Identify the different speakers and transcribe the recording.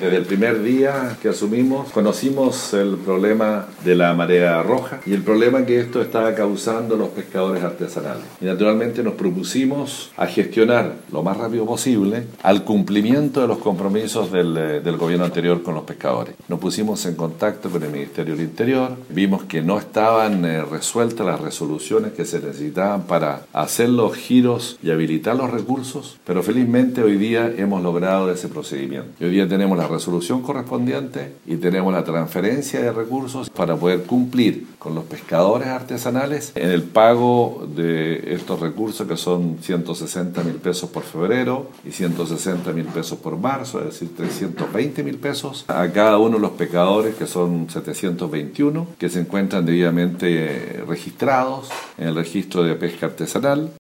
Speaker 1: Desde el primer día que asumimos, conocimos el problema de la marea roja y el problema que esto estaba causando los pescadores artesanales. Y naturalmente nos propusimos a gestionar lo más rápido posible al cumplimiento de los compromisos del gobierno anterior con los pescadores. Nos pusimos en contacto con el Ministerio del Interior, vimos que no estaban resueltas las resoluciones que se necesitaban para hacer los giros y habilitar los recursos, pero felizmente hoy día hemos logrado ese procedimiento. Y hoy día tenemos la resolución correspondiente y tenemos la transferencia de recursos para poder cumplir con los pescadores artesanales en el pago de estos recursos, que son 160.000 pesos por febrero y 160.000 pesos por marzo, es decir, 320.000 pesos a cada uno de los pescadores, que son 721, que se encuentran debidamente registrados en el registro de pesca artesanal.